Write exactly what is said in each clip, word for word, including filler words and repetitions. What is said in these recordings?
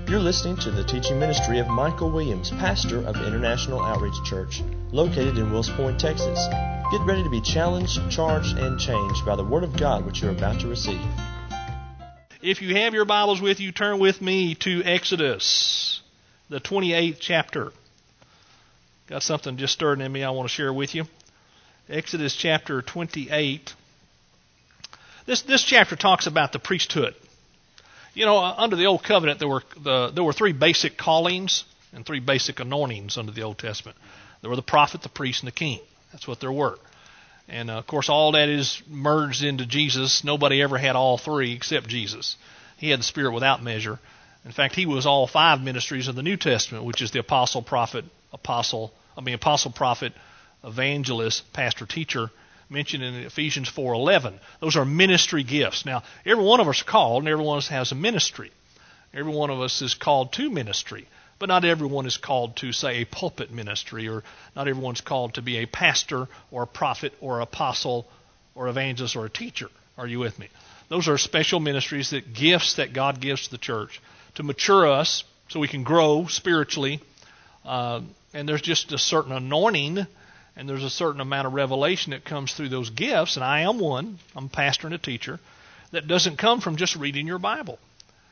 You're listening to the teaching ministry of Michael Williams, pastor of International Outreach Church, located in Wills Point, Texas. Get ready to be challenged, charged, and changed by the Word of God which you're about to receive. If you have your Bibles with you, turn with me to Exodus, the twenty-eighth chapter. Got something just stirring in me I want to share with you. Exodus chapter twenty-eight. This this chapter talks about the priesthood. You know, under the Old Covenant, there were the, there were three basic callings and three basic anointings under the Old Testament. There were the prophet, the priest, and the king. That's what there were. And, uh, of course, all that is merged into Jesus. Nobody ever had all three except Jesus. He had the Spirit without measure. In fact, he was all five ministries of the New Testament, which is the apostle, prophet, apostle, I mean, apostle, prophet, evangelist, pastor, teacher, mentioned in Ephesians four eleven. Those are ministry gifts. Now, every one of us are called, and every one of us has a ministry. Every one of us is called to ministry. But not everyone is called to, say, a pulpit ministry, or not everyone's called to be a pastor or a prophet or apostle or evangelist or a teacher. Are you with me? Those are special ministries, that gifts that God gives to the church to mature us so we can grow spiritually. Uh, and there's just a certain anointing, and there's a certain amount of revelation that comes through those gifts, and I am one. I'm a pastor and a teacher. That doesn't come from just reading your Bible.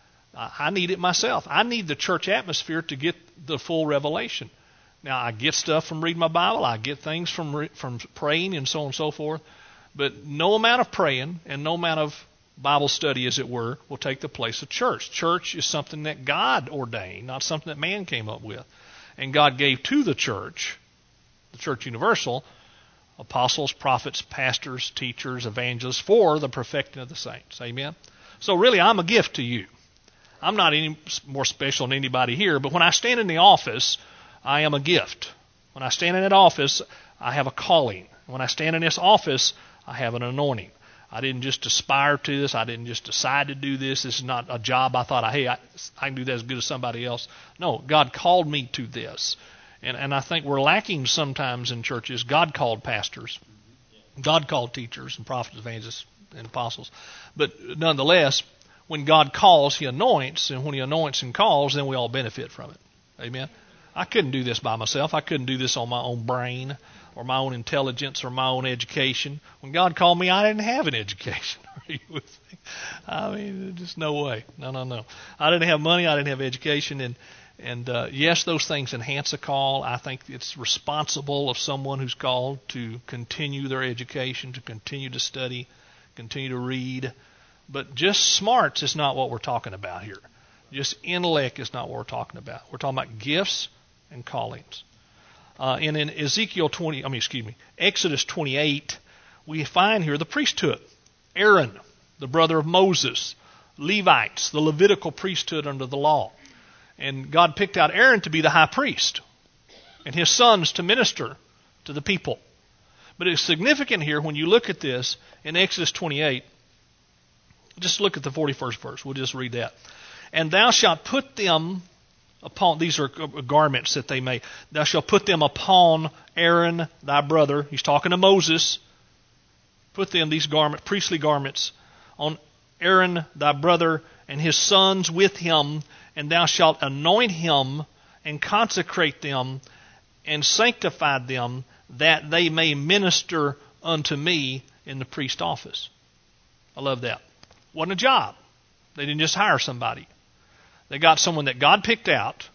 I need it myself. I need the church atmosphere to get the full revelation. Now, I get stuff from reading my Bible. I get things from from praying and so on and so forth. But no amount of praying and no amount of Bible study, as it were, will take the place of church. Church is something that God ordained, not something that man came up with. And God gave to the church, the church universal, apostles, prophets, pastors, teachers, evangelists, for the perfecting of the saints. Amen? So really, I'm a gift to you. I'm not any more special than anybody here, but when I stand in the office, I am a gift. When I stand in that office, I have a calling. When I stand in this office, I have an anointing. I didn't just aspire to this. I didn't just decide to do this. This is not a job I thought, hey, I, I can do that as good as somebody else. No, God called me to this. And, and I think we're lacking sometimes in churches. God called pastors. God called teachers and prophets, evangelists, and apostles. But nonetheless, when God calls, He anoints, and when He anoints and calls, then we all benefit from it. Amen? I couldn't do this by myself. I couldn't do this on my own brain or my own intelligence or my own education. When God called me, I didn't have an education. Are you with me? I mean, just no way. No, no, no. I didn't have money. I didn't have education. And, and uh, yes, those things enhance a call. I think it's responsible of someone who's called to continue their education, to continue to study, continue to read. But just smarts is not what we're talking about here. Just intellect is not what we're talking about. We're talking about gifts and callings. Uh, and in Ezekiel twenty, I mean, excuse me, Exodus twenty-eight, we find here the priesthood. Aaron, the brother of Moses, Levites, the Levitical priesthood under the law. And God picked out Aaron to be the high priest, and his sons to minister to the people. But it's significant here when you look at this in Exodus twenty-eight. Just look at the forty-first verse. We'll just read that. And thou shalt put them upon, these are garments that they made. Thou shalt put them upon Aaron thy brother. He's talking to Moses. Put them, these garment, priestly garments, on Aaron thy brother and his sons with him, and thou shalt anoint him and consecrate them and sanctify them, that they may minister unto me in the priest office. I love that. Wasn't a job. They didn't just hire somebody. They got someone that God picked out,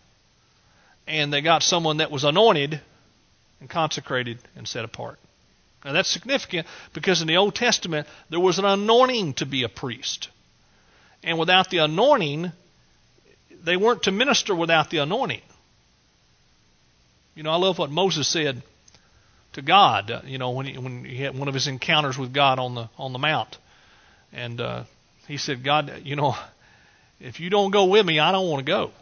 and they got someone that was anointed and consecrated and set apart. Now that's significant because in the Old Testament there was an anointing to be a priest. And without the anointing, they weren't to minister without the anointing. You know, I love what Moses said to God, you know, when he, when he had one of his encounters with God on the on the mount. And uh, he said, God, you know, if you don't go with me, I don't want to go.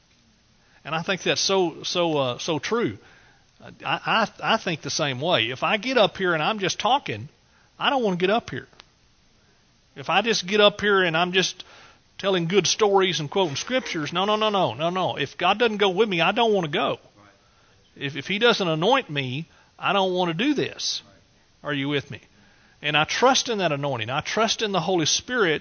And I think that's so so uh, so true. I, I I think the same way. If I get up here and I'm just talking, I don't want to get up here. If I just get up here and I'm just telling good stories and quoting scriptures, no, no, no, no, no, no. If God doesn't go with me, I don't want to go. If if He doesn't anoint me, I don't want to do this. Are you with me? And I trust in that anointing. I trust in the Holy Spirit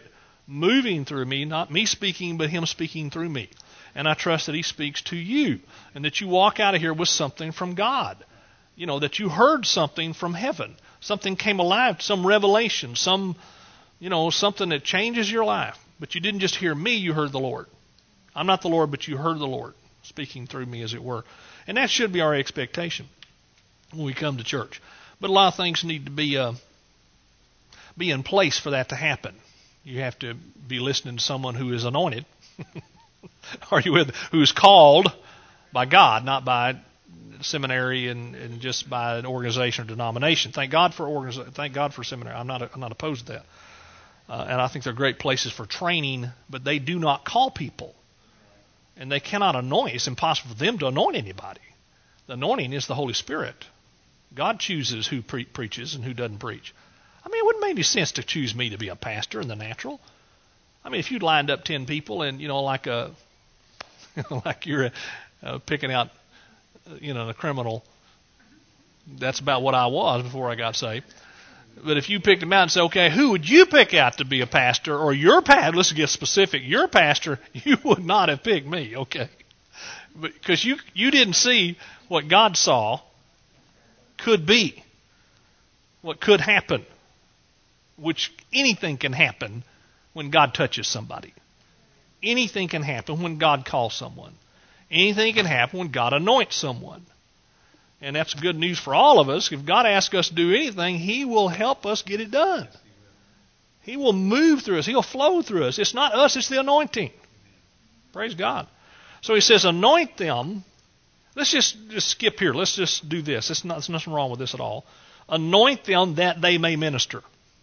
moving through me, not me speaking, but him speaking through me. And I trust that he speaks to you and that you walk out of here with something from God. You know, that you heard something from heaven. Something came alive, some revelation, some, you know, something that changes your life. But you didn't just hear me, you heard the Lord. I'm not the Lord, but you heard the Lord speaking through me, as it were. And that should be our expectation when we come to church. But a lot of things need to be uh, be in place for that to happen. You have to be listening to someone who is anointed. Are you with? Who's called by God, not by seminary and, and just by an organization or denomination. Thank God for organiza- Thank God for seminary. I'm not. I'm not opposed to that. Uh, and I think they're great places for training, but they do not call people, and they cannot anoint. It's impossible for them to anoint anybody. The anointing is the Holy Spirit. God chooses who pre- preaches and who doesn't preach. I mean, it wouldn't make any sense to choose me to be a pastor in the natural. I mean, if you'd lined up ten people and, you know, like a, like you're uh, picking out, you know, a criminal, that's about what I was before I got saved. But if you picked them out and said, okay, who would you pick out to be a pastor, or your pastor, let's get specific, your pastor, you would not have picked me, okay? Because you, you didn't see what God saw could be, what could happen, which anything can happen when God touches somebody. Anything can happen when God calls someone. Anything can happen when God anoints someone. And that's good news for all of us. If God asks us to do anything, He will help us get it done. He will move through us. He'll flow through us. It's not us, it's the anointing. Praise God. So He says, anoint them. Let's just, just skip here. Let's just do this. It's not, there's nothing wrong with this at all. Anoint them that they may minister.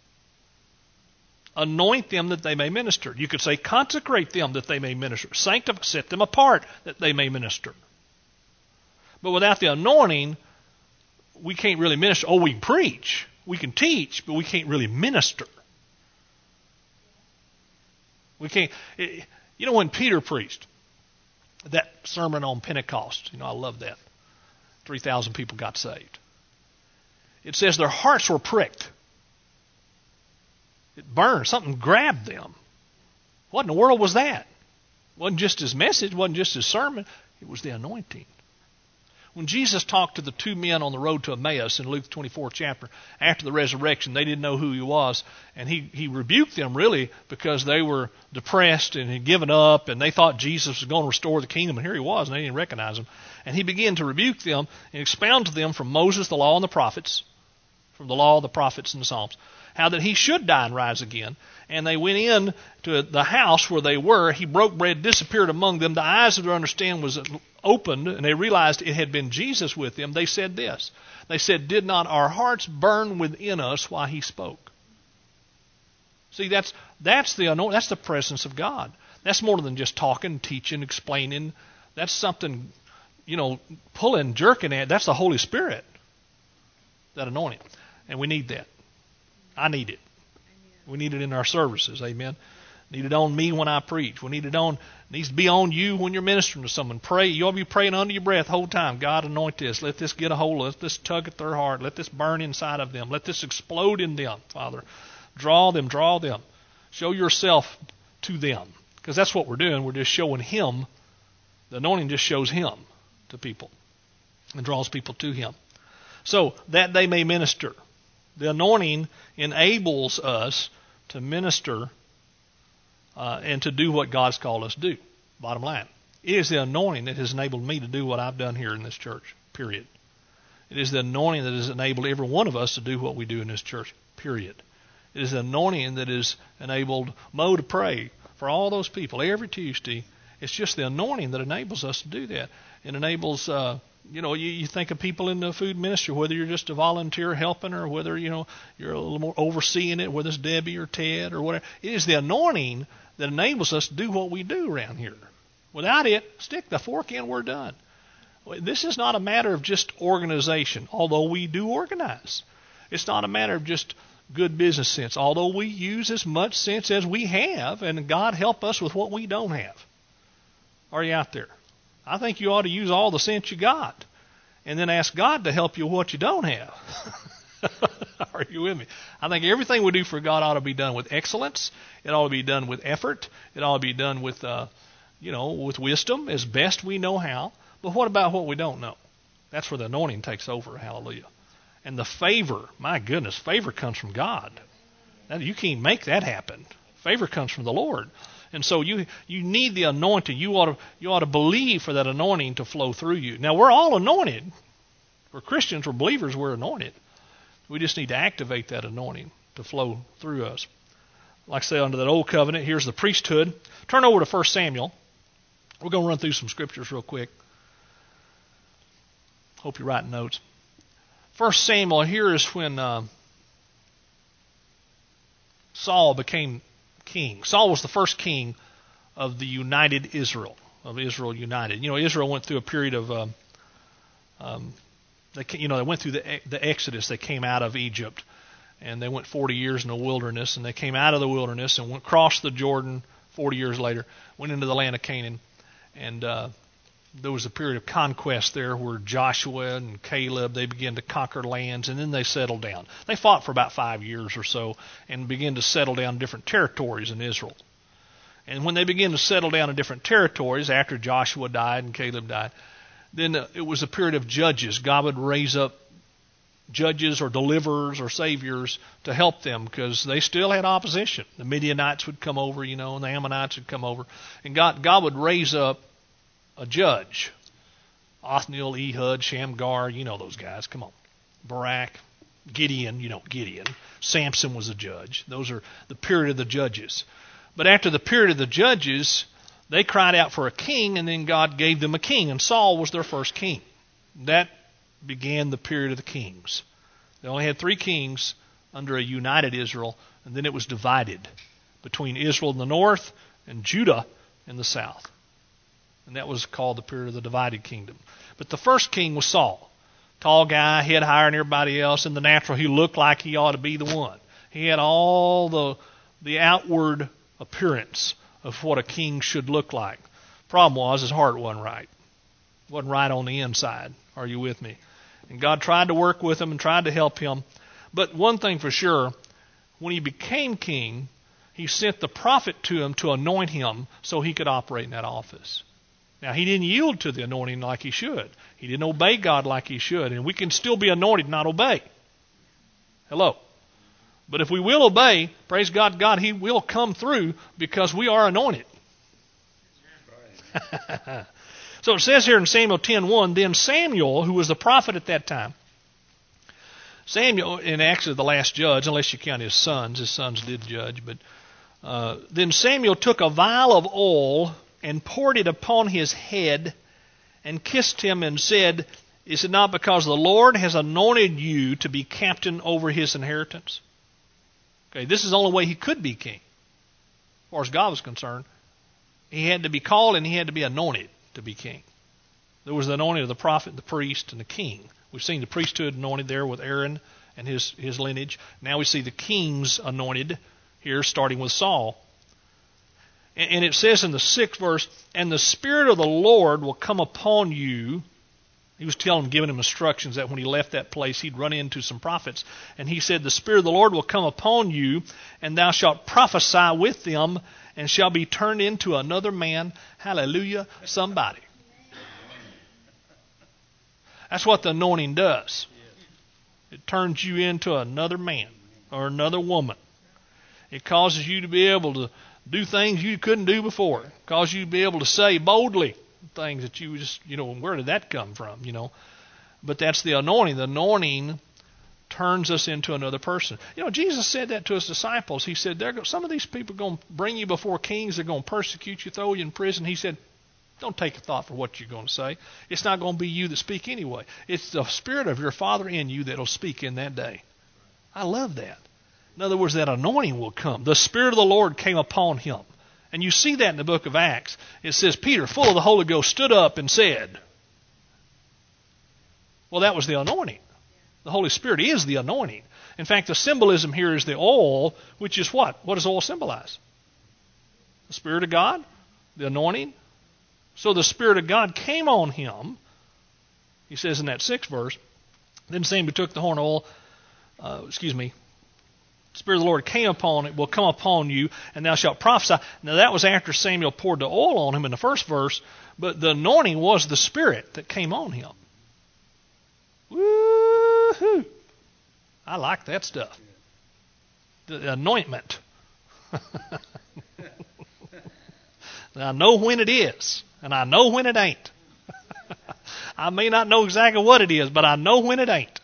Anoint them that they may minister. You could say consecrate them that they may minister. Sanctify, set them apart that they may minister. But without the anointing, we can't really minister. Oh, we can preach. We can teach, but we can't really minister. We can't. You know, when Peter preached that sermon on Pentecost, you know, I love that. three thousand people got saved. It says their hearts were pricked. It burned. Something grabbed them. What in the world was that? It wasn't just his message. It wasn't just his sermon. It was the anointing. When Jesus talked to the two men on the road to Emmaus in Luke twenty-fourth chapter, after the resurrection, they didn't know who he was, and he, he rebuked them really because they were depressed and had given up, and they thought Jesus was going to restore the kingdom, and here he was, and they didn't recognize him. And he began to rebuke them and expound to them from Moses, the law, and the prophets, from the law, the prophets, and the Psalms, how that he should die and rise again. And they went in to the house where they were. He broke bread, disappeared among them. The eyes of their understanding was opened, and they realized it had been Jesus with them. They said this. They said, did not our hearts burn within us while he spoke? See, that's that's the that's the presence of God. That's more than just talking, teaching, explaining. That's something, you know, pulling, jerking at. That's the Holy Spirit, that anointing. And we need that. I need it. We need it in our services. Amen. Need it on me when I preach. We need it on. It needs to be on you when you're ministering to someone. Pray. You ought to be praying under your breath the whole time. God, anoint this. Let this get a hold of. Let this tug at their heart. Let this burn inside of them. Let this explode in them, Father. Draw them. Draw them. Show yourself to them, because that's what we're doing. We're just showing Him. The anointing just shows Him to people and draws people to Him, so that they may minister. The anointing enables us to minister uh, and to do what God's called us to do. Bottom line. It is the anointing that has enabled me to do what I've done here in this church, period. It is the anointing that has enabled every one of us to do what we do in this church, period. It is the anointing that has enabled Mo to pray for all those people every Tuesday. It's just the anointing that enables us to do that. It enables... Uh, You know, you, you think of people in the food ministry, whether you're just a volunteer helping or whether, you know, you're a little more overseeing it, whether it's Debbie or Ted or whatever. It is the anointing that enables us to do what we do around here. Without it, stick the fork in, we're done. This is not a matter of just organization, although we do organize. It's not a matter of just good business sense, although we use as much sense as we have, and God help us with what we don't have. Are you out there? I think you ought to use all the sense you got and then ask God to help you with what you don't have. Are you with me? I think everything we do for God ought to be done with excellence. It ought to be done with effort. It ought to be done with, uh, you know, with wisdom as best we know how. But what about what we don't know? That's where the anointing takes over. Hallelujah. And the favor, my goodness, favor comes from God. Now, you can't make that happen. Favor comes from the Lord. And so you you need the anointing. You ought to you ought to believe for that anointing to flow through you. Now, we're all anointed. We're Christians, we're believers, we're anointed. We just need to activate that anointing to flow through us. Like I say, under that old covenant, here's the priesthood. Turn over to First Samuel. We're going to run through some scriptures real quick. Hope you're writing notes. First Samuel, here is when uh, Saul became king. Saul was the first king of the united Israel, of Israel united. You know, Israel went through a period of, um, um, they, you know, they went through the, the Exodus. They came out of Egypt, and they went forty years in the wilderness, and they came out of the wilderness and went across the Jordan forty years later, went into the land of Canaan, and uh, there was a period of conquest there where Joshua and Caleb, they began to conquer lands, and then they settled down. They fought for about five years or so and began to settle down different territories in Israel. And when they began to settle down in different territories, after Joshua died and Caleb died, then it was a period of judges. God would raise up judges or deliverers or saviors to help them because they still had opposition. The Midianites would come over, you know, and the Ammonites would come over. And God, God would raise up a judge. Othniel, Ehud, Shamgar, you know those guys. Come on. Barak, Gideon, you know Gideon. Samson was a judge. Those are the period of the judges. But after the period of the judges, they cried out for a king, and then God gave them a king, and Saul was their first king. That began the period of the kings. They only had three kings under a united Israel, and then it was divided between Israel in the north and Judah in the south. And that was called the period of the divided kingdom. But the first king was Saul. Tall guy, head higher than everybody else. In the natural, he looked like he ought to be the one. He had all the the outward appearance of what a king should look like. Problem was, his heart wasn't right. Wasn't right on the inside. Are you with me? And God tried to work with him and tried to help him. But one thing for sure, when he became king, he sent the prophet to him to anoint him so he could operate in that office. Now, he didn't yield to the anointing like he should. He didn't obey God like he should. And we can still be anointed and not obey. Hello. But if we will obey, praise God, God, He will come through because we are anointed. So it says here in Samuel ten one, then Samuel, who was the prophet at that time, Samuel, and actually the last judge, unless you count his sons, his sons did judge, but uh, then Samuel took a vial of oil and poured it upon his head and kissed him and said, is it not because the Lord has anointed you to be captain over his inheritance? Okay, this is the only way he could be king. As far as God was concerned, he had to be called and he had to be anointed to be king. There was the anointing of the prophet, the priest, and the king. We've seen the priesthood anointed there with Aaron and his, his lineage. Now we see the kings anointed here, starting with Saul. And it says in the sixth verse, and the Spirit of the Lord will come upon you. He was telling him, giving him instructions that when he left that place, he'd run into some prophets. And he said, the Spirit of the Lord will come upon you, and thou shalt prophesy with them, and shall be turned into another man. Hallelujah, somebody. That's what the anointing does. It turns you into another man or another woman. It causes you to be able to do things you couldn't do before. It causes you to be able to say boldly things that you just, you know, where did that come from, you know? But that's the anointing. The anointing turns us into another person. You know, Jesus said that to his disciples. He said, some of these people are going to bring you before kings. They're going to persecute you, throw you in prison. He said, don't take a thought for what you're going to say. It's not going to be you that speak anyway. It's the Spirit of your Father in you that will speak in that day. I love that. In other words, that anointing will come. The Spirit of the Lord came upon him. And you see that in the book of Acts. It says, Peter, full of the Holy Ghost, stood up and said. Well, that was the anointing. The Holy Spirit is the anointing. In fact, the symbolism here is the oil, which is what? What does oil symbolize? The Spirit of God, the anointing. So the Spirit of God came on him. He says in that sixth verse, then Samuel took the horn of oil, uh, excuse me, Spirit of the Lord came upon it, will come upon you, and thou shalt prophesy. Now that was after Samuel poured the oil on him in the first verse, but the anointing was the Spirit that came on him. Woo-hoo! I like that stuff. The anointment. I know when it is, and I know when it ain't. I may not know exactly what it is, but I know when it ain't.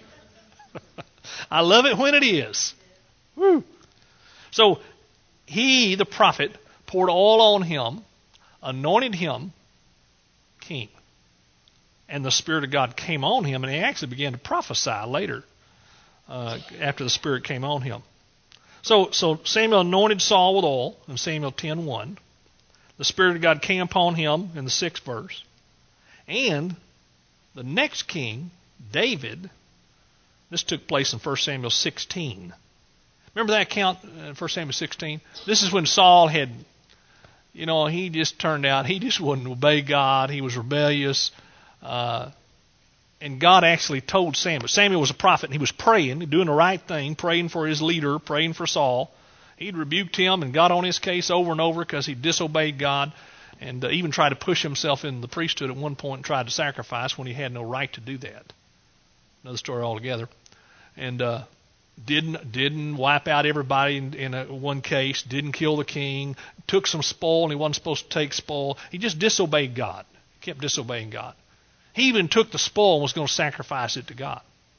I love it when it is. Woo. So he, the prophet, poured oil on him, anointed him king. And the Spirit of God came on him, and he actually began to prophesy later uh, after the Spirit came on him. So, so Samuel anointed Saul with oil in Samuel ten one. The Spirit of God came upon him in the sixth verse. And the next king, David, this took place in First Samuel sixteen. Remember that account in First Samuel sixteen? This is when Saul had, you know, he just turned out, he just wouldn't obey God. He was rebellious. Uh, and God actually told Samuel. Samuel was a prophet, and he was praying, doing the right thing, praying for his leader, praying for Saul. He'd rebuked him and got on his case over and over because he disobeyed God, and uh, even tried to push himself in the priesthood at one point and tried to sacrifice when he had no right to do that. Another story altogether. And uh, didn't didn't wipe out everybody in, in a, one case, didn't kill the king, took some spoil, and he wasn't supposed to take spoil. He just disobeyed God, kept disobeying God. He even took the spoil and was going to sacrifice it to God.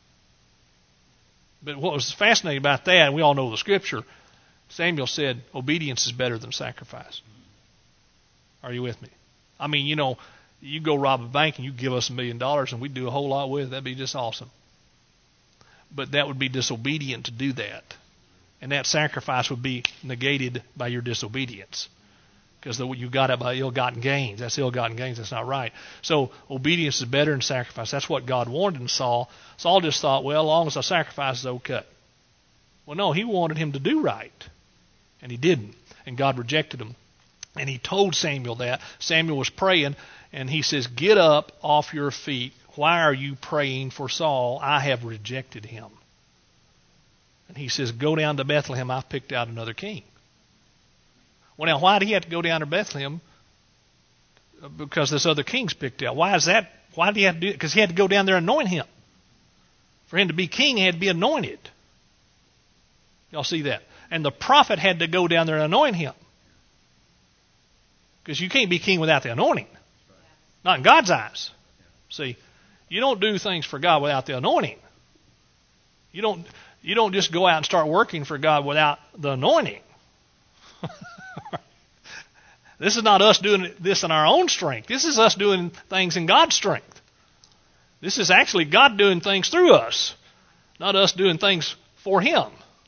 But what was fascinating about that, and we all know the scripture, Samuel said, obedience is better than sacrifice. Are you with me? I mean, you know, you go rob a bank and you give us a million dollars and we'd do a whole lot with it. That'd be just awesome. But that would be disobedient to do that. And that sacrifice would be negated by your disobedience. Because you got it by ill-gotten gains. That's ill-gotten gains. That's not right. So obedience is better than sacrifice. That's what God wanted in Saul. Saul just thought, well, as long as I sacrifice, it's okay. Well, no, he wanted him to do right. And he didn't. And God rejected him. And he told Samuel that. Samuel was praying, and he says, get up off your feet. Why are you praying for Saul? I have rejected him. And he says, go down to Bethlehem. I've picked out another king. Well, now, why did he have to go down to Bethlehem? Because this other king's picked out. Why is that? Why did he have to do it? Because he had to go down there and anoint him. For him to be king, he had to be anointed. Y'all see that? And the prophet had to go down there and anoint him. Because you can't be king without the anointing. Not in God's eyes. See, you don't do things for God without the anointing. You don't, you don't just go out and start working for God without the anointing. This is not us doing this in our own strength. This is us doing things in God's strength. This is actually God doing things through us, not us doing things for Him.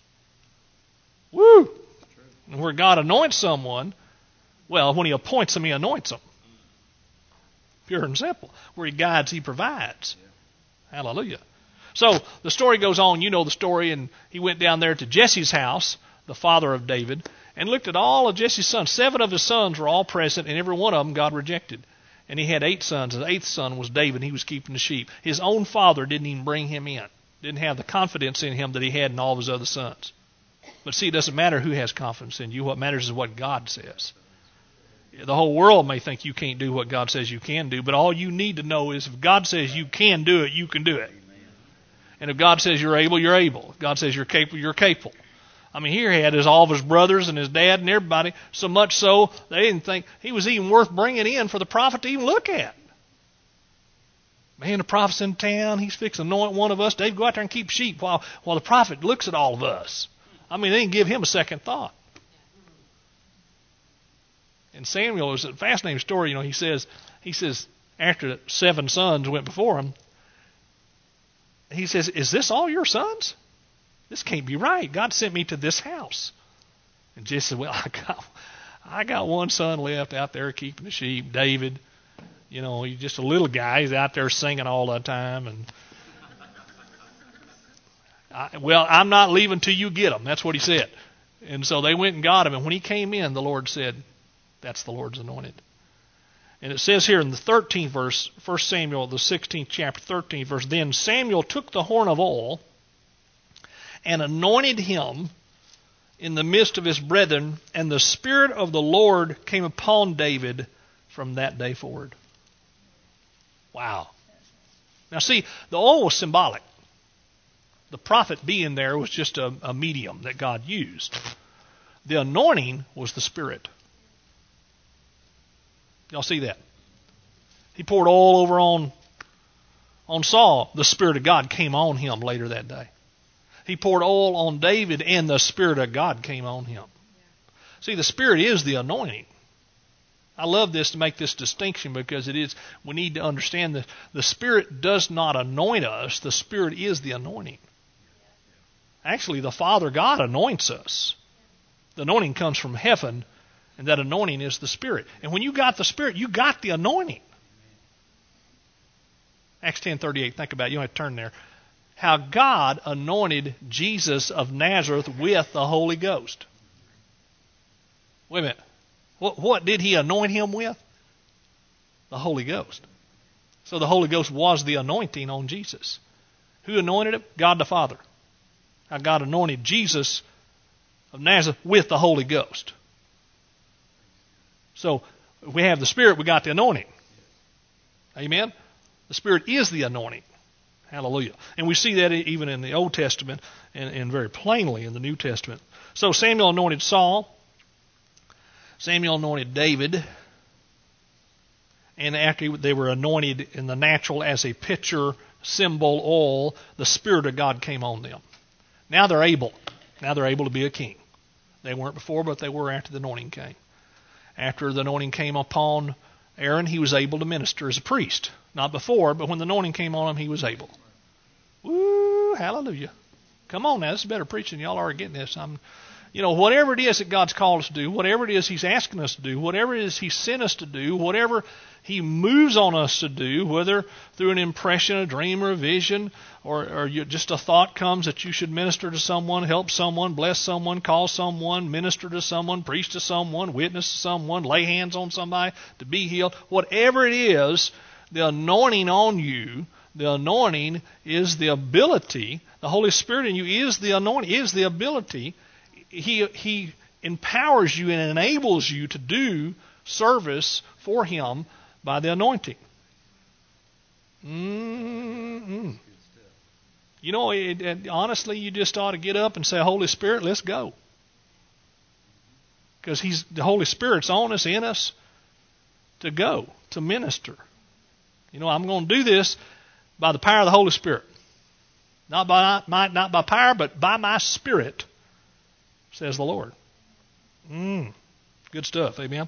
Woo! And where God anoints someone, well, when He appoints them, He anoints them. Pure and simple. Where He guides, He provides. Hallelujah. So the story goes on. You know the story. And he went down there to Jesse's house, the father of David, and looked at all of Jesse's sons. Seven of his sons were all present, and every one of them God rejected. And he had eight sons. The eighth son was David. He was keeping the sheep. His own father didn't even bring him in. Didn't have the confidence in him that he had in all of his other sons. But see, it doesn't matter who has confidence in you. What matters is what God says. The whole world may think you can't do what God says you can do, but all you need to know is if God says you can do it, you can do it. And if God says you're able, you're able. If God says you're capable, you're capable. I mean, here he had his, all of his brothers and his dad and everybody, so much so they didn't think he was even worth bringing in for the prophet to even look at. Man, the prophet's in town. He's fixing to anoint one of us. Dave, go out there and keep sheep while, while the prophet looks at all of us. I mean, they didn't give him a second thought. And Samuel is a fascinating story. You know, he says, he says after seven sons went before him, he says, is this all your sons? This can't be right. God sent me to this house. And Jesse said, well, I got, I got one son left out there keeping the sheep, David. You know, he's just a little guy. He's out there singing all the time. And I, well, I'm not leaving till you get him. That's what he said. And so they went and got him. And when he came in, the Lord said, that's the Lord's anointed. And it says here in the thirteenth verse, First Samuel, the sixteenth chapter, thirteenth verse, then Samuel took the horn of oil and anointed him in the midst of his brethren, and the Spirit of the Lord came upon David from that day forward. Wow. Now see, the oil was symbolic. The prophet being there was just a, a medium that God used. The anointing was the Spirit. Y'all see that? He poured oil over on, on Saul. The Spirit of God came on him later that day. He poured oil on David, and the Spirit of God came on him. See, the Spirit is the anointing. I love this to make this distinction because it is. We need to understand that the Spirit does not anoint us. The Spirit is the anointing. Actually, the Father God anoints us. The anointing comes from heaven, and that anointing is the Spirit. And when you got the Spirit, you got the anointing. Acts ten thirty-eight, think about it. You don't have to turn there. How God anointed Jesus of Nazareth with the Holy Ghost. Wait a minute. What, what did he anoint him with? The Holy Ghost. So the Holy Ghost was the anointing on Jesus. Who anointed him? God the Father. How God anointed Jesus of Nazareth with the Holy Ghost. So if we have the Spirit, we got the anointing. Amen? The Spirit is the anointing. Hallelujah. And we see that even in the Old Testament and, and very plainly in the New Testament. So Samuel anointed Saul. Samuel anointed David. And after they were anointed in the natural as a picture, symbol, oil, the Spirit of God came on them. Now they're able. Now they're able to be a king. They weren't before, but they were after the anointing came. After the anointing came upon Aaron, he was able to minister as a priest. Not before, but when the anointing came on him, he was able. Woo, hallelujah. Come on now, this is better preaching. Y'all are getting this. I'm, you know, whatever it is that God's called us to do, whatever it is he's asking us to do, whatever it is he sent us to do, whatever he moves on us to do, whether through an impression, a dream, or a vision, or, or you, just a thought comes that you should minister to someone, help someone, bless someone, call someone, minister to someone, preach to someone, witness to someone, lay hands on somebody to be healed. Whatever it is, the anointing on you, the anointing is the ability, the Holy Spirit in you is the anointing, is the ability. He, he empowers you and enables you to do service for him by the anointing. Mm-mm. You know, it, it, honestly, you just ought to get up and say, Holy Spirit, let's go. Because he's the Holy Spirit's on us, in us, to go, to minister. You know, I'm going to do this by the power of the Holy Spirit. Not by my, not by power, but by my Spirit, says the Lord. Mm, good stuff, amen.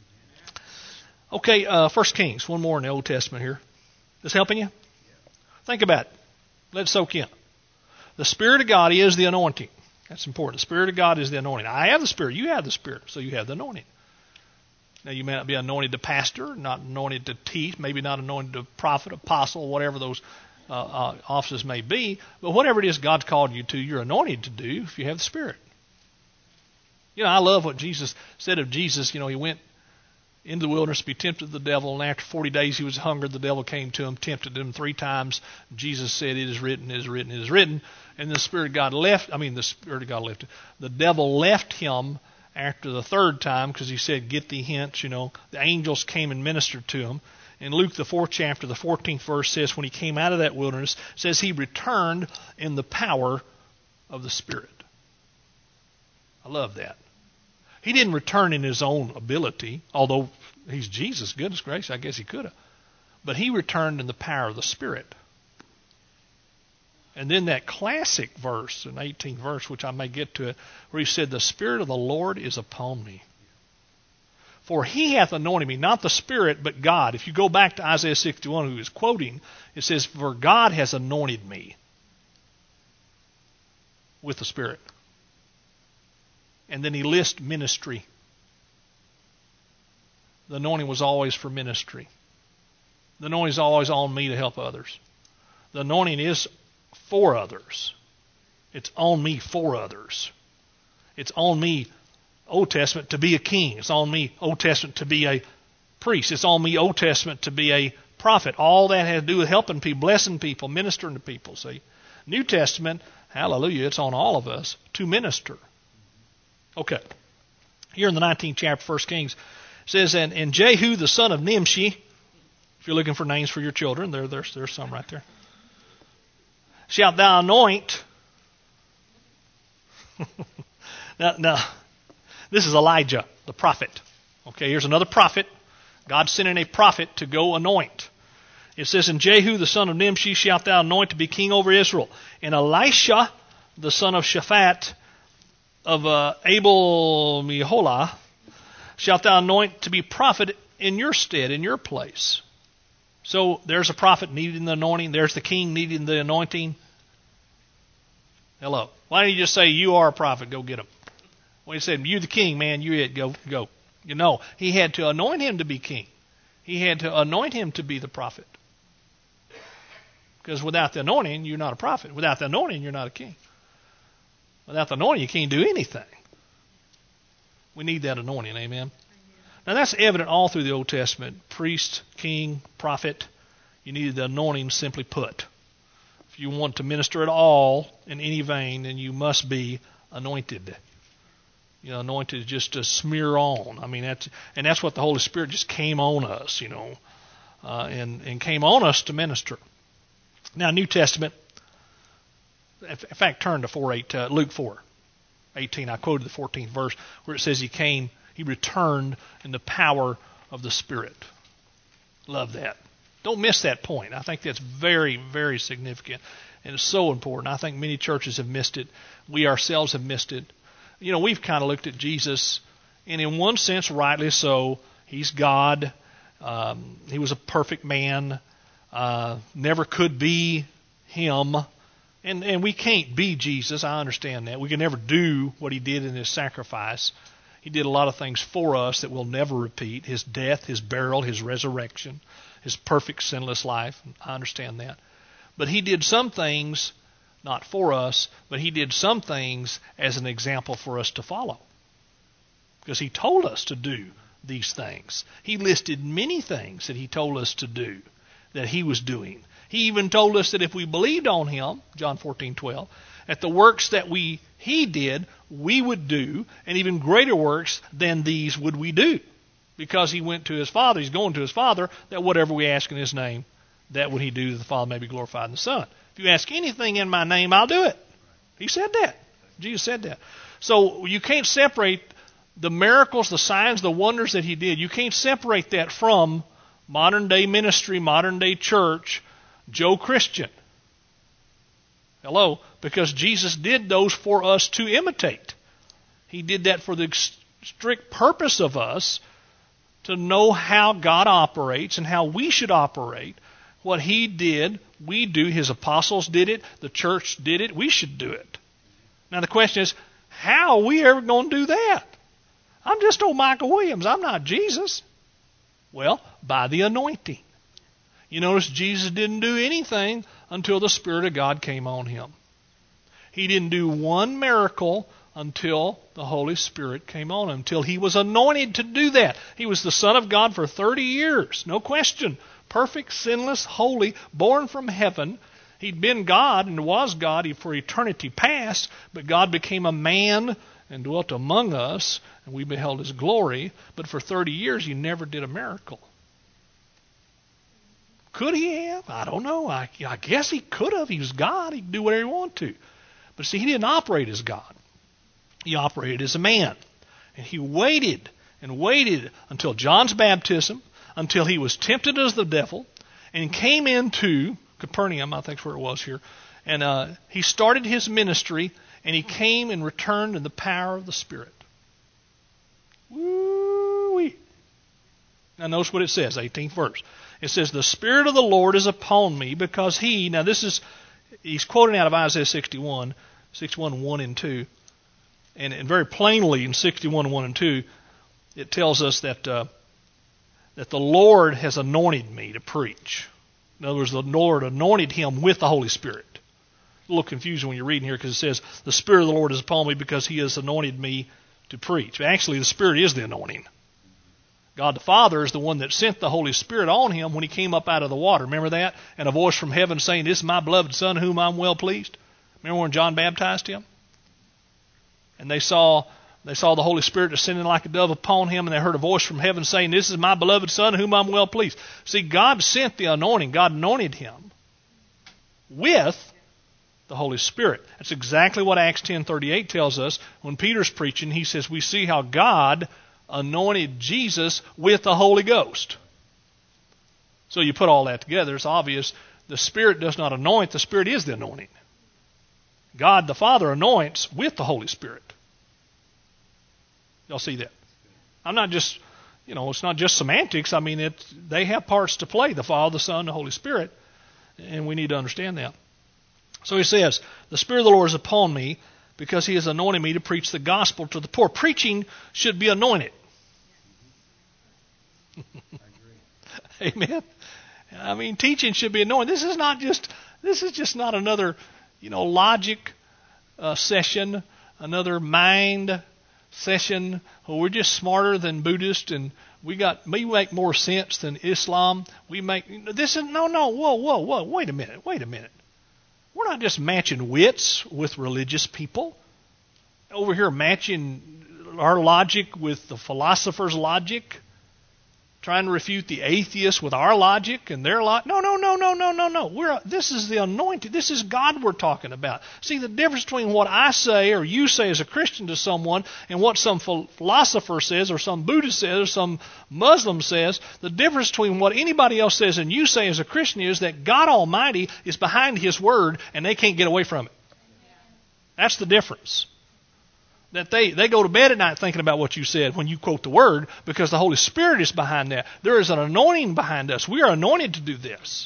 Okay, uh, First Kings, one more in the Old Testament here. This helping you? Think about it. Let it soak in. The Spirit of God is the anointing. That's important. The Spirit of God is the anointing. I have the Spirit. You have the Spirit, so you have the anointing. Now, you may not be anointed to pastor, not anointed to teach, maybe not anointed to prophet, apostle, whatever those uh, uh, offices may be, but whatever it is God's called you to, you're anointed to do if you have the Spirit. You know, I love what Jesus said of Jesus. You know, he went into the wilderness to be tempted of the devil, and after forty days he was hungry. The devil came to him, tempted him three times. Jesus said, it is written, it is written, it is written. And the Spirit of God left, I mean, the Spirit of God left him. The devil left him after the third time because he said, get the hint, you know. The angels came and ministered to him. In Luke, the fourth chapter, the fourteenth verse says, when he came out of that wilderness, says he returned in the power of the Spirit. I love that. He didn't return in his own ability, although he's Jesus, goodness gracious, I guess he could have. But he returned in the power of the Spirit. And then that classic verse, an eighteenth verse, which I may get to it, where he said, the Spirit of the Lord is upon me. For he hath anointed me, not the Spirit, but God. If you go back to Isaiah sixty-one, who is quoting, it says, for God has anointed me with the Spirit. And then he lists ministry. The anointing was always for ministry. The anointing is always on me to help others. The anointing is for others. It's on me for others. It's on me, Old Testament, to be a king. It's on me, Old Testament, to be a priest. It's on me, Old Testament, to be a prophet. All that has to do with helping people, blessing people, ministering to people, see. New Testament, hallelujah, it's on all of us to minister. Okay. Here in the nineteenth chapter, First Kings, it says, and, and Jehu the son of Nimshi, if you're looking for names for your children, there, there's, there's some right there. Shalt thou anoint. now, now, this is Elijah, the prophet. Okay, here's another prophet. God sent in a prophet to go anoint. It says, and Jehu the son of Nimshi shalt thou anoint to be king over Israel. And Elisha the son of Shaphat of uh, Abel Meholah shalt thou anoint to be prophet in your stead, in your place. So there's a prophet needing the anointing. There's the king needing the anointing. Hello. Why don't you just say, you are a prophet, go get him? Well, he said, you the king, man, you it, go, go. You know, he had to anoint him to be king. He had to anoint him to be the prophet. Because without the anointing, you're not a prophet. Without the anointing, you're not a king. Without the anointing, you can't do anything. We need that anointing, amen? Now that's evident all through the Old Testament. Priest, king, prophet. You needed the anointing simply put. If you want to minister at all in any vein, then you must be anointed. You know, anointed just to smear on. I mean, that's, and that's what the Holy Spirit just came on us, you know, uh, and, and came on us to minister. Now, New Testament, in fact, turn to four eight, uh, Luke four eighteen. I quoted the fourteenth verse where it says he came, he returned in the power of the Spirit. Love that. Don't miss that point. I think that's very, very significant, and it's so important. I think many churches have missed it. We ourselves have missed it. You know, we've kind of looked at Jesus, and in one sense, rightly so, he's God. Um, he was a perfect man. Uh, never could be him. And and we can't be Jesus. I understand that. We can never do what he did in his sacrifice. He did a lot of things for us that we'll never repeat. His death, his burial, his resurrection, his perfect sinless life. I understand that. But he did some things, not for us, but he did some things as an example for us to follow. Because he told us to do these things. He listed many things that he told us to do that he was doing. He even told us that if we believed on him, John fourteen twelve, that the works that we he did, we would do, and even greater works than these would we do. Because he went to his Father, he's going to his Father, that whatever we ask in his name, that would he do, that the Father may be glorified in the Son. If you ask anything in my name, I'll do it. He said that. Jesus said that. So you can't separate the miracles, the signs, the wonders that he did. You can't separate that from modern day ministry, modern day church, Joe Christian. Hello? Because Jesus did those for us to imitate. He did that for the strict purpose of us to know how God operates and how we should operate. What he did, we do. His apostles did it. The church did it. We should do it. Now the question is, how are we ever going to do that? I'm just old Michael Williams. I'm not Jesus. Well, by the anointing. You notice Jesus didn't do anything until the Spirit of God came on him. He didn't do one miracle until the Holy Spirit came on him, until he was anointed to do that. He was the Son of God for thirty years, no question. Perfect, sinless, holy, born from heaven. He'd been God and was God for eternity past, but God became a man and dwelt among us, and we beheld his glory. But for thirty years, he never did a miracle. Could he have? I don't know. I, I guess he could have. He was God. He could do whatever he wanted to. But see, he didn't operate as God. He operated as a man. And he waited and waited until John's baptism, until he was tempted as the devil, and came into Capernaum, I think is where it was here, and uh, he started his ministry, and he came and returned in the power of the Spirit. Woo-wee. Now notice what it says, eighteenth verse. It says, the Spirit of the Lord is upon me because he, now this is, he's quoting out of Isaiah sixty-one, sixty-one, one and two. And, and very plainly in sixty-one, one and two, it tells us that uh, that the Lord has anointed me to preach. In other words, the Lord anointed him with the Holy Spirit. A little confusing when you're reading here because it says, the Spirit of the Lord is upon me because he has anointed me to preach. Actually, the Spirit is the anointing. God the Father is the one that sent the Holy Spirit on him when he came up out of the water. Remember that? And a voice from heaven saying, "This is my beloved Son, whom I'm well pleased." Remember when John baptized him? And they saw they saw the Holy Spirit descending like a dove upon him, and they heard a voice from heaven saying, "This is my beloved Son, whom I'm well pleased." See, God sent the anointing. God anointed him with the Holy Spirit. That's exactly what Acts ten thirty-eight tells us. When Peter's preaching, he says, we see how God anointed Jesus with the Holy Ghost. So you put all that together, it's obvious the Spirit does not anoint, the Spirit is the anointing. God the Father anoints with the Holy Spirit. Y'all see that? I'm not just, you know, it's not just semantics. I mean, it, they have parts to play, the Father, the Son, the Holy Spirit, and we need to understand that. So he says, the Spirit of the Lord is upon me because he has anointed me to preach the gospel to the poor. Preaching should be anointed. Amen. I mean, teaching should be anointed. This is not just. This is just not another, you know, logic uh, session, another mind session where we're just smarter than Buddhists and we got we make more sense than Islam. We make this is no no whoa whoa whoa wait a minute wait a minute. We're not just matching wits with religious people. Over here matching our logic with the philosopher's logic. Trying to refute the atheists with our logic and their logic. No, no, no, no, no, no, no. We're, this is the anointed. This is God we're talking about. See, the difference between what I say or you say as a Christian to someone and what some philosopher says or some Buddhist says or some Muslim says, the difference between what anybody else says and you say as a Christian is that God Almighty is behind His Word and they can't get away from it. That's the difference. That they, they go to bed at night thinking about what you said when you quote the Word because the Holy Spirit is behind that. There is an anointing behind us. We are anointed to do this.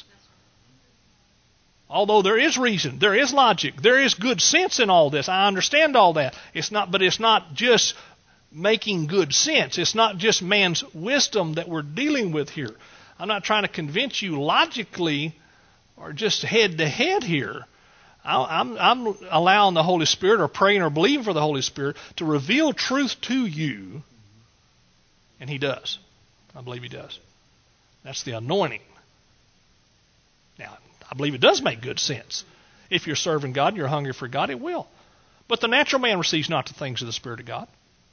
Although there is reason, there is logic, there is good sense in all this. I understand all that. It's not, but it's not just making good sense. It's not just man's wisdom that we're dealing with here. I'm not trying to convince you logically or just head to head here. I'm, I'm allowing the Holy Spirit or praying or believing for the Holy Spirit to reveal truth to you. And He does. I believe He does. That's the anointing. Now, I believe it does make good sense. If you're serving God and you're hungry for God, it will. But the natural man receives not the things of the Spirit of God.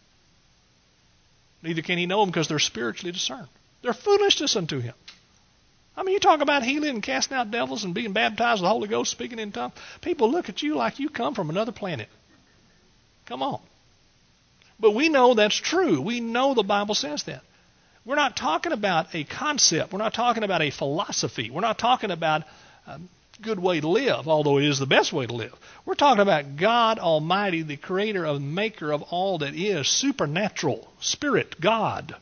Neither can he know them because they're spiritually discerned. They're foolishness unto him. I mean, you talk about healing and casting out devils and being baptized with the Holy Ghost, speaking in tongues. People look at you like you come from another planet. Come on. But we know that's true. We know the Bible says that. We're not talking about a concept. We're not talking about a philosophy. We're not talking about a good way to live, although it is the best way to live. We're talking about God Almighty, the creator and maker of all that is, supernatural, spirit, God.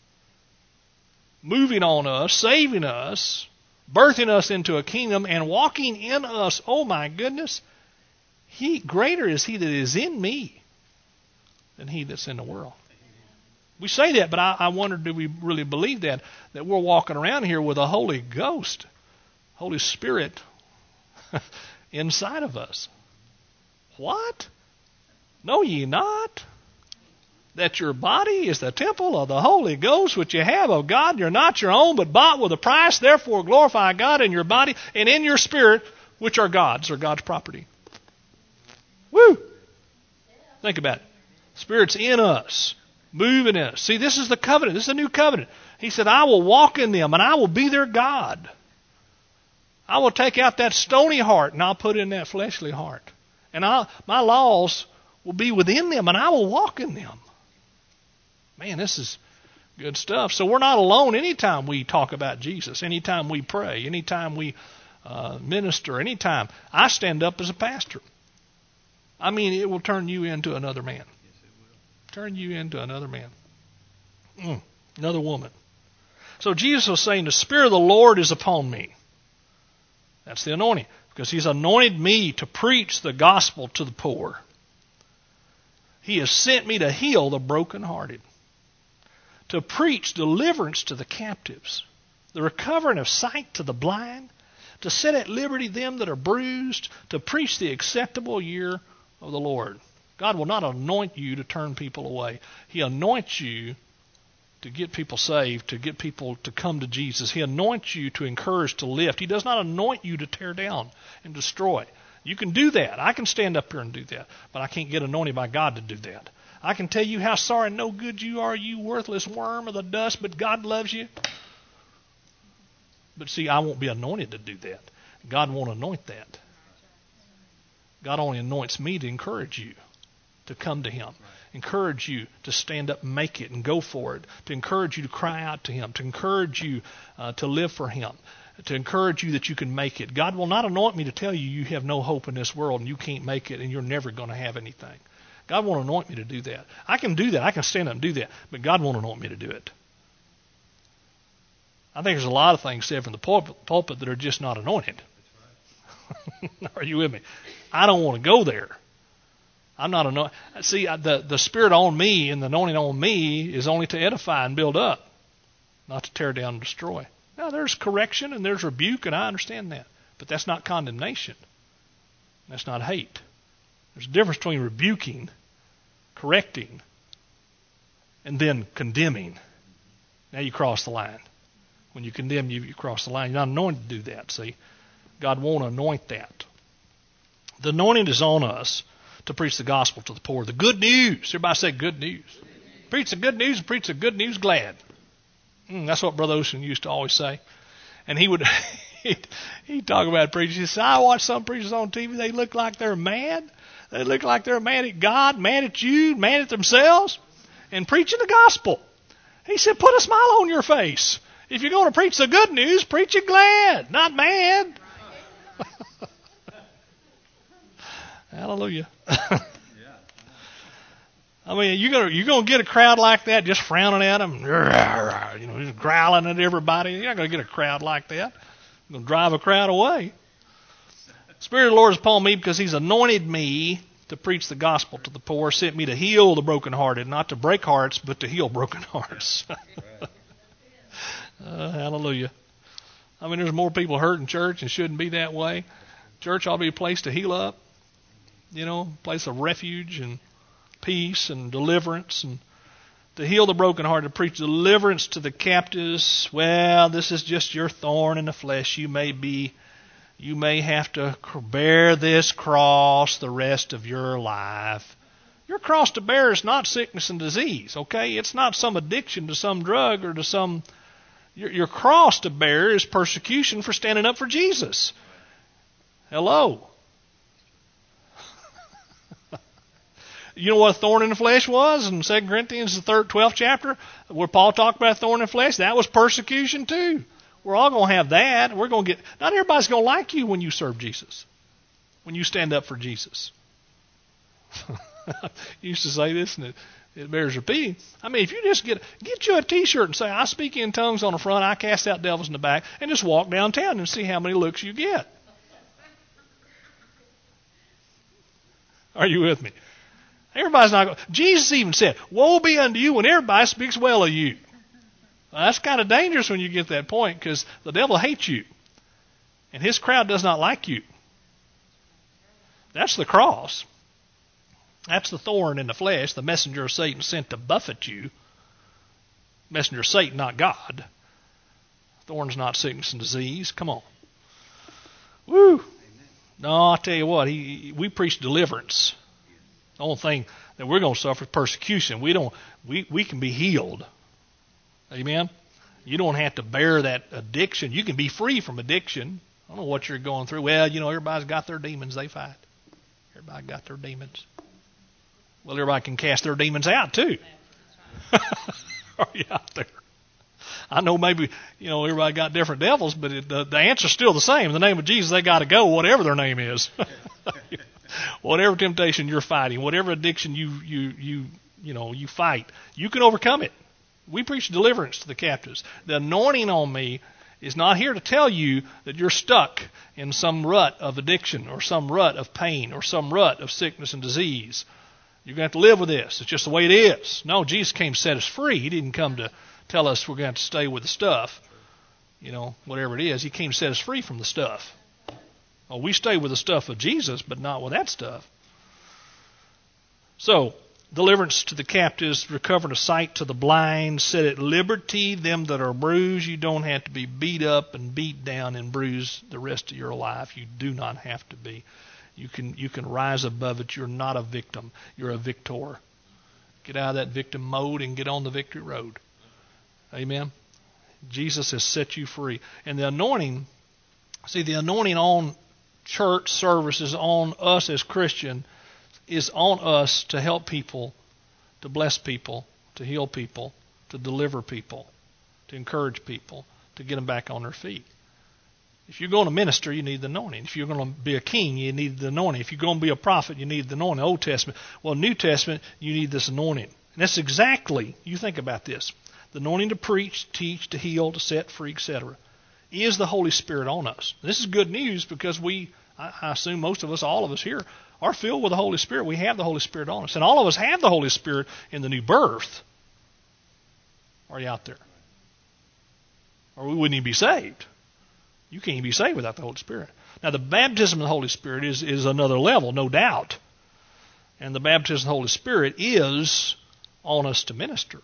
Moving on us, saving us, birthing us into a kingdom, and walking in us. Oh my goodness. He greater is He that is in me than he that's in the world. We say that, but I, I wonder, do we really believe that? That we're walking around here with a Holy Ghost, Holy Spirit inside of us. What? Know ye not that your body is the temple of the Holy Ghost, which you have of God? You're not your own, but bought with a price. Therefore glorify God in your body and in your spirit, which are God's, or God's property. Woo! Think about it. Spirit's in us, moving in us. See, this is the covenant. This is the new covenant. He said, I will walk in them, and I will be their God. I will take out that stony heart, and I'll put in that fleshly heart. And I'll, my laws will be within them, and I will walk in them. Man, this is good stuff. So we're not alone anytime we talk about Jesus, anytime we pray, anytime we uh, minister, anytime. I stand up as a pastor. I mean, it will turn you into another man. Yes, it will. Turn you into another man. Mm, another woman. So Jesus was saying, the Spirit of the Lord is upon me. That's the anointing. Because He's anointed me to preach the gospel to the poor. He has sent me to heal the brokenhearted, to preach deliverance to the captives, the recovering of sight to the blind, to set at liberty them that are bruised, to preach the acceptable year of the Lord. God will not anoint you to turn people away. He anoints you to get people saved, to get people to come to Jesus. He anoints you to encourage, to lift. He does not anoint you to tear down and destroy. You can do that. I can stand up here and do that, but I can't get anointed by God to do that. I can tell you how sorry and no good you are, you worthless worm of the dust, but God loves you. But see, I won't be anointed to do that. God won't anoint that. God only anoints me to encourage you to come to Him, encourage you to stand up and make it and go for it, to encourage you to cry out to Him, to encourage you uh, to live for Him, to encourage you that you can make it. God will not anoint me to tell you you have no hope in this world and you can't make it and you're never going to have anything. God won't anoint me to do that. I can do that. I can stand up and do that, but God won't anoint me to do it. I think there's a lot of things said from the pulpit, pulpit that are just not anointed. Are you with me? I don't want to go there. I'm not anointed. See, the, the Spirit on me and the anointing on me is only to edify and build up, not to tear down and destroy. Now, there's correction and there's rebuke, and I understand that. But that's not condemnation. That's not hate. There's a difference between rebuking, correcting, and then condemning. Now you cross the line. When you condemn, you, you cross the line. You're not anointed to do that, see. God won't anoint that. The anointing is on us to preach the gospel to the poor. The good news. Everybody say good news. Preach the good news and preach the good news glad. Mm, that's what Brother Ocean used to always say. And he would he'd, he'd talk about preaching. He said, I watch some preachers on T V. They look like they're mad. They look like they're mad at God, mad at you, mad at themselves, and preaching the gospel. He said, put a smile on your face. If you're going to preach the good news, preach it glad, not mad. Hallelujah. I mean, you're going you're gonna get a crowd like that just frowning at them, you know, just growling at everybody. You're not going to get a crowd like that. You're going to drive a crowd away. The Spirit of the Lord is upon me because He's anointed me to preach the gospel to the poor, sent me to heal the brokenhearted, not to break hearts, but to heal broken hearts. uh, hallelujah. I mean, there's more people hurt in church and shouldn't be that way. Church ought to be a place to heal up, you know, a place of refuge and peace and deliverance, and to heal the brokenhearted, to preach deliverance to the captives. Well, this is just your thorn in the flesh. You may be, you may have to bear this cross the rest of your life. Your cross to bear is not sickness and disease, okay? It's not some addiction to some drug or to some... Your, your cross to bear is persecution for standing up for Jesus. Hello. You know what a thorn in the flesh was in Second Corinthians, the third, twelfth chapter, where Paul talked about a thorn in the flesh? That was persecution too. We're all going to have that. We're going to get. Not everybody's going to like you when you serve Jesus, when you stand up for Jesus. I used to say this, and it, it bears repeating. I mean, if you just get get you a T-shirt and say, "I speak in tongues" on the front, I cast out devils in the back, and just walk downtown and see how many looks you get. Are you with me? Everybody's not going. Jesus even said, "Woe be unto you when everybody speaks well of you." Well, that's kind of dangerous when you get to that point, because the devil hates you, and his crowd does not like you. That's the cross. That's the thorn in the flesh, the messenger of Satan sent to buffet you. Messenger of Satan, not God. Thorn's not sickness and disease. Come on. Woo. No, I'll tell you what. He, we preach deliverance. The only thing that we're going to suffer is persecution. We don't. We, we can be healed. Amen? You don't have to bear that addiction. You can be free from addiction. I don't know what you're going through. Well, you know, everybody's got their demons they fight. Everybody got their demons. Well, everybody can cast their demons out too. Are you out there? I know maybe, you know, everybody got different devils, but it, the, the answer's still the same. In the name of Jesus, they got to go, whatever their name is. Whatever temptation you're fighting, whatever addiction you, you, you, you know, you fight, you can overcome it. We preach deliverance to the captives. The anointing on me is not here to tell you that you're stuck in some rut of addiction or some rut of pain or some rut of sickness and disease. You're going to have to live with this. It's just the way it is. No, Jesus came to set us free. He didn't come to tell us we're going to have to stay with the stuff, you know, whatever it is. He came to set us free from the stuff. Well, we stay with the stuff of Jesus, but not with that stuff. So, deliverance to the captives, recovering of sight to the blind, set at liberty them that are bruised. You don't have to be beat up and beat down and bruised the rest of your life. You do not have to be. You can you can rise above it. You're not a victim. You're a victor. Get out of that victim mode and get on the victory road. Amen. Jesus has set you free. And the anointing, see, the anointing on church services, on us as Christians, is on us to help people, to bless people, to heal people, to deliver people, to encourage people, to get them back on their feet. If you're going to minister, you need the anointing. If you're going to be a king, you need the anointing. If you're going to be a prophet, you need the anointing. Old Testament. Well, New Testament, you need this anointing. And that's exactly, you think about this, the anointing to preach, teach, to heal, to set free, et cetera, is the Holy Spirit on us. This is good news because we, I, I assume most of us, all of us here, are filled with the Holy Spirit. We have the Holy Spirit on us. And all of us have the Holy Spirit in the new birth. Are you out there? Or we wouldn't even be saved. You can't even be saved without the Holy Spirit. Now, the baptism of the Holy Spirit is, is another level, no doubt. And the baptism of the Holy Spirit is on us to minister.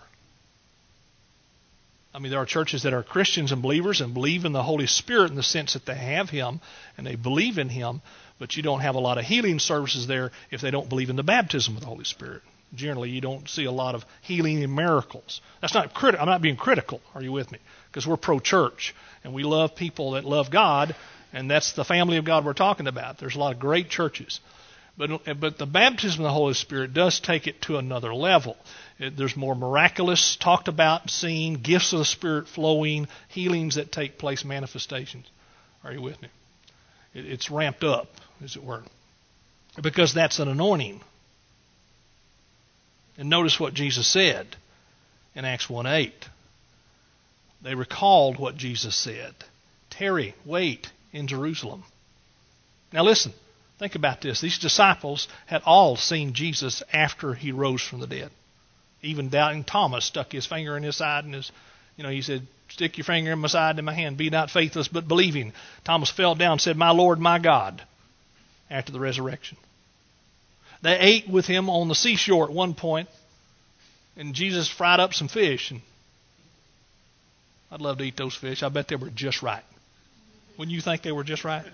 I mean, there are churches that are Christians and believers and believe in the Holy Spirit in the sense that they have Him and they believe in Him, but you don't have a lot of healing services there if they don't believe in the baptism of the Holy Spirit. Generally, you don't see a lot of healing and miracles. That's not criti- I'm not being critical. Are you with me? Because we're pro-church, and we love people that love God, and that's the family of God we're talking about. There's a lot of great churches. But, but the baptism of the Holy Spirit does take it to another level. It, there's more miraculous talked about, seen, gifts of the Spirit flowing, healings that take place, manifestations. Are you with me? It, it's ramped up, as it were, because that's an anointing. And notice what Jesus said in Acts one eight. They recalled what Jesus said. Tarry, wait in Jerusalem. Now listen, think about this. These disciples had all seen Jesus after He rose from the dead. Even doubting Thomas stuck his finger in his side and his, you know, he said, stick your finger in my side and in my hand. Be not faithless but believing. Thomas fell down and said, my Lord, my God, after the resurrection. They ate with Him on the seashore at one point, and Jesus fried up some fish. And I'd love to eat those fish. I bet they were just right. Wouldn't you think they were just right?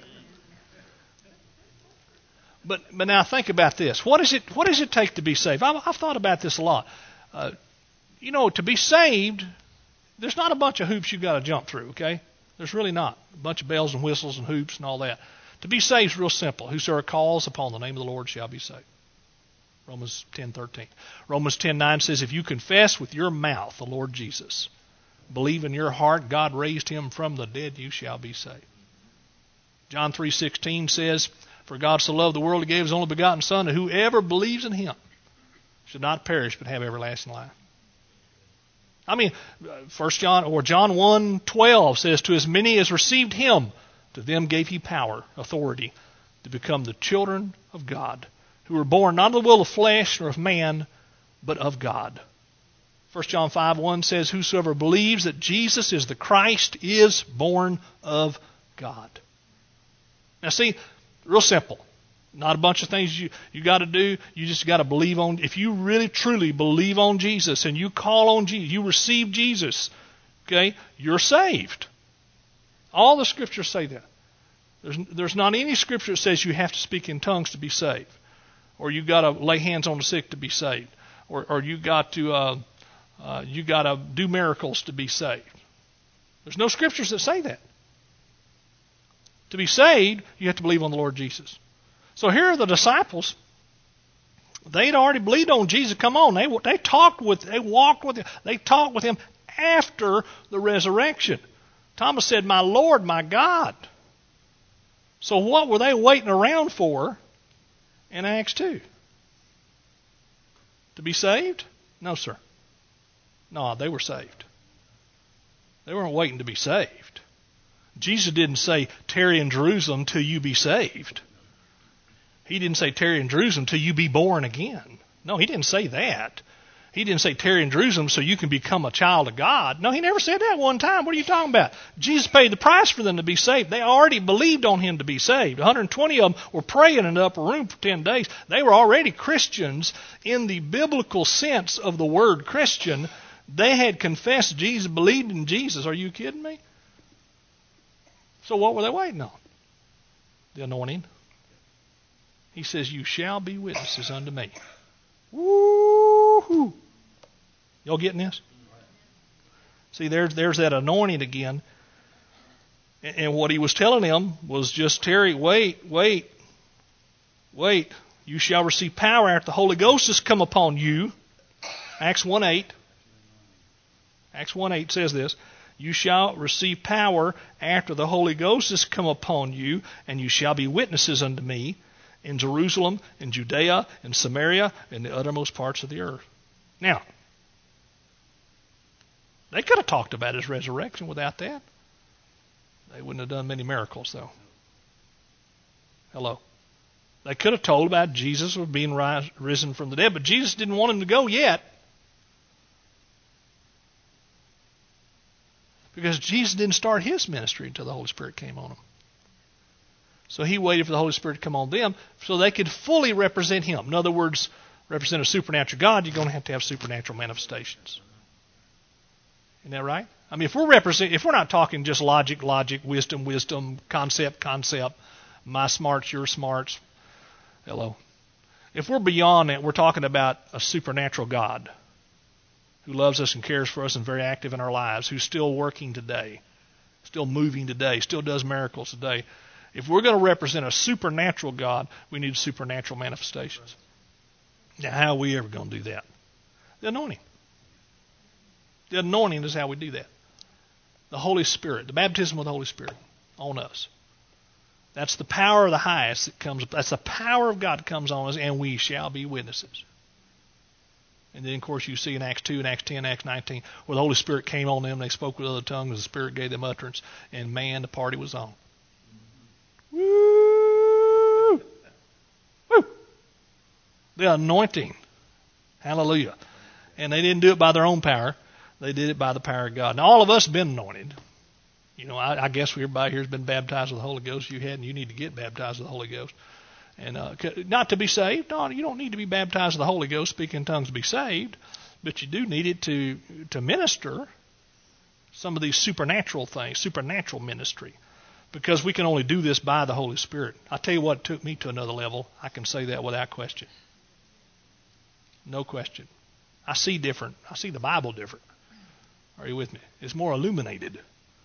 But but now think about this. What is it? What does it take to be saved? I've, I've thought about this a lot. Uh, you know, to be saved, there's not a bunch of hoops you've got to jump through. Okay, there's really not a bunch of bells and whistles and hoops and all that. To be saved is real simple. Whosoever calls upon the name of the Lord shall be saved. Romans ten thirteen. Romans ten nine says, if you confess with your mouth the Lord Jesus, believe in your heart God raised Him from the dead, you shall be saved. John three sixteen says, for God so loved the world He gave His only begotten Son, that whoever believes in Him should not perish but have everlasting life. I mean, First John or John one twelve says, to as many as received Him, to them gave He power, authority, to become the children of God, who were born not of the will of flesh nor of man, but of God. First John five one says, whosoever believes that Jesus is the Christ is born of God. Now see, real simple. Not a bunch of things you, you got to do. You just got to believe on. If you really truly believe on Jesus and you call on Jesus, you receive Jesus, okay, you're saved. All the scriptures say that. There's, there's not any scripture that says you have to speak in tongues to be saved, or you got to lay hands on the sick to be saved, or, or you got to uh, uh, you got to do miracles to be saved. There's no scriptures that say that. To be saved, you have to believe on the Lord Jesus. So here are the disciples. They'd already believed on Jesus. Come on, they they talked with, they walked with Him, they talked with Him after the resurrection. Thomas said, "My Lord, my God." So what were they waiting around for in Acts two? To be saved? No, sir. No, they were saved. They weren't waiting to be saved. Jesus didn't say, tarry in Jerusalem till you be saved. He didn't say, tarry in Jerusalem till you be born again. No, He didn't say that. He He didn't say tarry in Jerusalem so you can become a child of God. No, he never said that one time. What are you talking about? Jesus paid the price for them to be saved. They already believed on him to be saved. one hundred twenty of them were praying in the upper room for ten days. They were already Christians in the biblical sense of the word Christian. They had confessed Jesus, believed in Jesus. Are you kidding me? So what were they waiting on? The anointing. He says, you shall be witnesses unto me. Woo-hoo. Y'all getting this? See, there's there's that anointing again. And, and what he was telling them was just, Terry, wait, wait, wait. You shall receive power after the Holy Ghost has come upon you. Acts one eight. Acts one eight says this. You shall receive power after the Holy Ghost has come upon you, and you shall be witnesses unto me in Jerusalem, in Judea, in Samaria, and the uttermost parts of the earth. Now, they could have talked about his resurrection without that. They wouldn't have done many miracles, though. Hello. They could have told about Jesus being rise, risen from the dead, but Jesus didn't want him to go yet. Because Jesus didn't start his ministry until the Holy Spirit came on him. So he waited for the Holy Spirit to come on them so they could fully represent him. In other words, represent a supernatural God, you're going to have to have supernatural manifestations. Isn't that right? I mean, if we're represent, if we're not talking just logic, logic, wisdom, wisdom, concept, concept, my smarts, your smarts, hello. If we're beyond that, we're talking about a supernatural God who loves us and cares for us and very active in our lives, who's still working today, still moving today, still does miracles today. If we're going to represent a supernatural God, we need supernatural manifestations. Now, how are we ever going to do that? The anointing. The anointing is how we do that. The Holy Spirit, the baptism of the Holy Spirit on us. That's the power of the highest that comes. That's the power of God that comes on us, and we shall be witnesses. And then, of course, you see in Acts two and Acts ten, Acts nineteen, where the Holy Spirit came on them, they spoke with other tongues, the Spirit gave them utterance, and man, the party was on. Woo! Woo! The anointing. Hallelujah. And they didn't do it by their own power. They did it by the power of God. Now, all of us have been anointed. You know, I, I guess everybody here has been baptized with the Holy Ghost. You hadn't, you need to get baptized with the Holy Ghost. And uh, not to be saved. No, you don't need to be baptized with the Holy Ghost, speak in tongues to be saved. But you do need it to, to minister some of these supernatural things, supernatural ministry. Because we can only do this by the Holy Spirit. I tell you what, it took me to another level. I can say that without question. No question. I see different. I see the Bible different. Are you with me? It's more illuminated.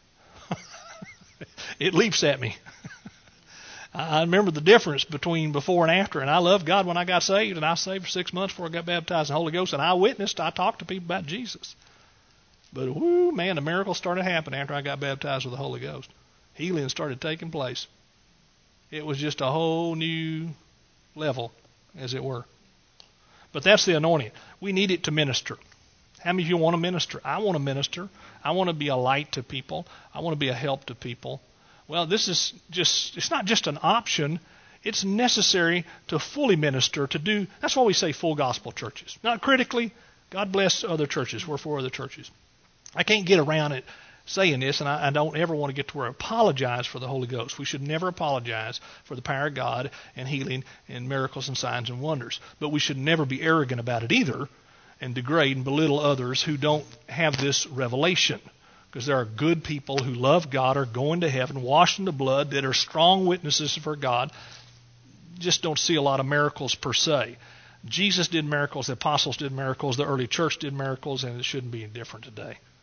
It leaps at me. I remember the difference between before and after. And I loved God when I got saved. And I was saved for six months before I got baptized in the Holy Ghost. And I witnessed, I talked to people about Jesus. But, whoo, man, the miracles started happening after I got baptized with the Holy Ghost. Healing started taking place. It was just a whole new level, as it were. But that's the anointing. We need it to minister. How many of you want to minister? I want to minister. I want to be a light to people. I want to be a help to people. Well, this is just, it's not just an option. It's necessary to fully minister, to do, that's why we say full gospel churches. Not critically. God bless other churches. We're for other churches. I can't get around it saying this, and I, I don't ever want to get to where I apologize for the Holy Ghost. We should never apologize for the power of God and healing and miracles and signs and wonders. But we should never be arrogant about it either and degrade and belittle others who don't have this revelation. Because there are good people who love God, are going to heaven, washed in the blood, that are strong witnesses for God. Just don't see a lot of miracles per se. Jesus did miracles, the apostles did miracles, the early church did miracles, and it shouldn't be any different today.